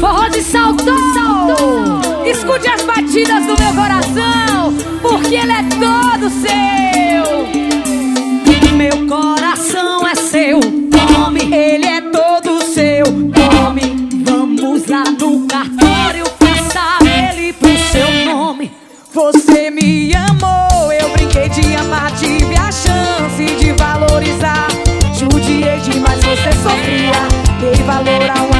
Forró de Salto. Escute as batidas do meu coração, porque ele é todo seu. Meu coração é seu, tome, ele é todo seu, tome. Vamos lá no cartório, passar ele pro seu nome. Você me amou, eu brinquei de amar, tive a chance de valorizar. Judiei demais, você sofria, dei valor ao